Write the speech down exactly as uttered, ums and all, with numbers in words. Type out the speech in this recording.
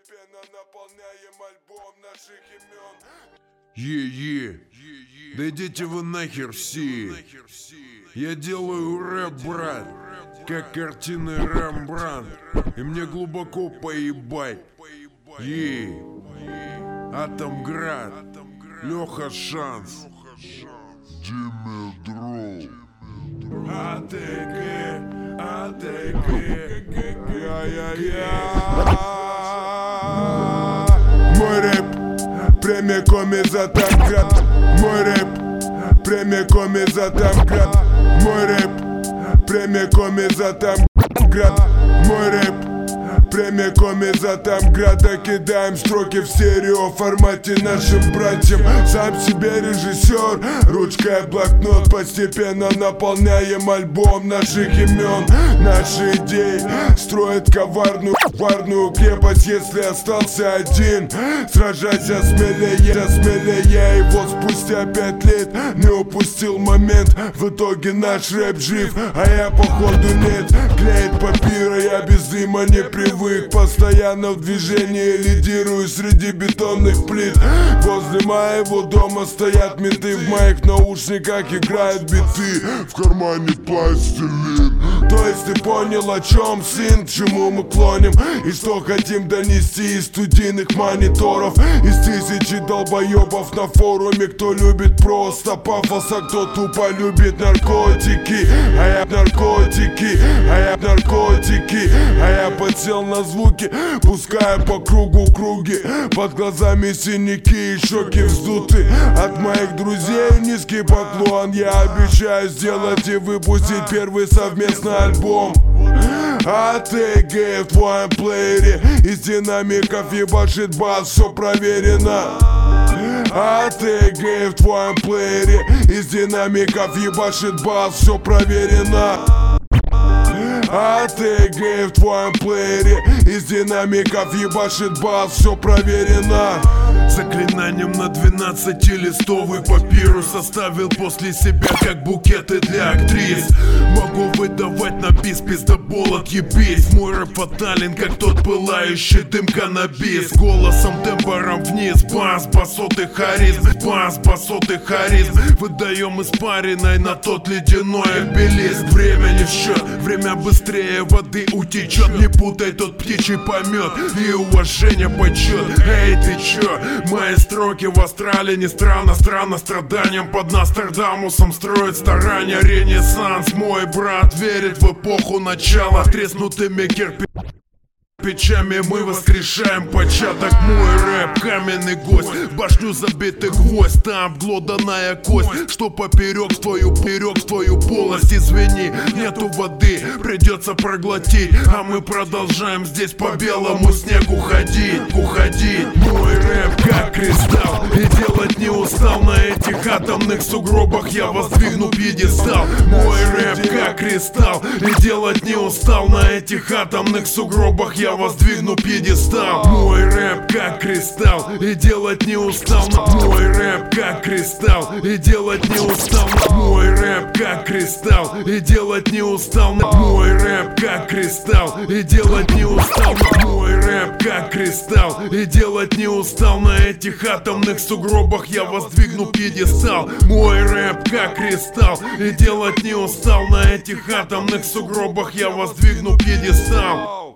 Постепенно наполняем альбом наших имен. Е-е, да идите вы нахер все. Я делаю рэп, брат, как картины Рембрандт, и мне глубоко поебать. Е, Атомград, Леха Шанс, Димитро, АТГ, АТГ, я-я-я. Мой рэп прямиком из Атомград. Мой рэп прямиком из Атомград. Мой рэп прямиком из Атомград. Мой рэп прямиком из Атомграда. Кидаем строки в стерео формате нашим братьям. Сам себе режиссер, ручка и блокнот. Постепенно наполняем альбом наших имен. Наши идеи строят коварную, коварную крепость. Если остался один, сражайся смелее, смелее. Его спустя пять лет не упустил момент. В итоге наш рэп жив, а я походу нет. Клеит папира, я без дыма не привык. Постоянно в движении, лидирую среди бетонных плит. Возле моего дома стоят менты, в моих наушниках играют биты, в кармане пластилин. То есть ты понял, о чем, сын, к чему мы клоним и что хотим донести из студийных мониторов. Из тысячи долбоебов на форуме, кто любит просто пафос, а кто тупо любит наркотики. А я наркотики, а я наркотики, а я подсел на звуки, пуская по кругу круги. Под глазами синяки и щеки вздуты. От моих друзей низкий поклон. Я обещаю сделать и выпустить первый совместный альбом. АТГ в твоем плеере, из динамиков ебашит бас, все проверено. АТГ в твоем плеере, из динамиков ебашит бас, все проверено. АТГ в твоем плеере, из динамиков ебашит бас, все проверено. Заклинанием на двенадцатилистовый папирус составил после себя как букеты для актрис. Могу выдавать на бис, пиздобол отъебись. Мой рэп фатален, как тот пылающий дым каннабис. Голосом, тембром вниз, бас, басот и харизм. Бас, басот и харизм. Выдаем испаренной на тот ледяной обелиск. Время не в счет, время быстрее воды утечет. Не путай тот птичий помет и уважение почет. Эй, ты чё? Мои строки в астрале не странно, странно страданием под Нострадамусом строит старания ренессанс. Мой брат верит в эпоху начала, треснутыми кирпичами Печами мы воскрешаем початок. Мой рэп каменный гость, в башню забитый гвоздь. Там обглоданная кость, что поперек в твою, поперек в твою полость. Извини, нету воды, придется проглотить. А мы продолжаем здесь по белому снегу ходить, уходить. Мой рэп как кристалл, и делать не устал. На этих атомных сугробах я воздвигну пьедестал. Мой рэп как кристалл, и делать не устал. На этих атомных сугробах я воздвигну пьедестал. Мой рэп как кристалл, и делать не устал. Мой рэп как кристалл, и делать не устал. Мой рэп как кристалл, и делать не устал. Мой рэп как кристалл, и делать не устал. Мой рэп как кристалл, и делать не устал. На этих атомных сугробах я воздвигну пьедестал. Мой рэп как кристалл, и делать не устал. На этих атомных сугробах я воздвигну пьедестал.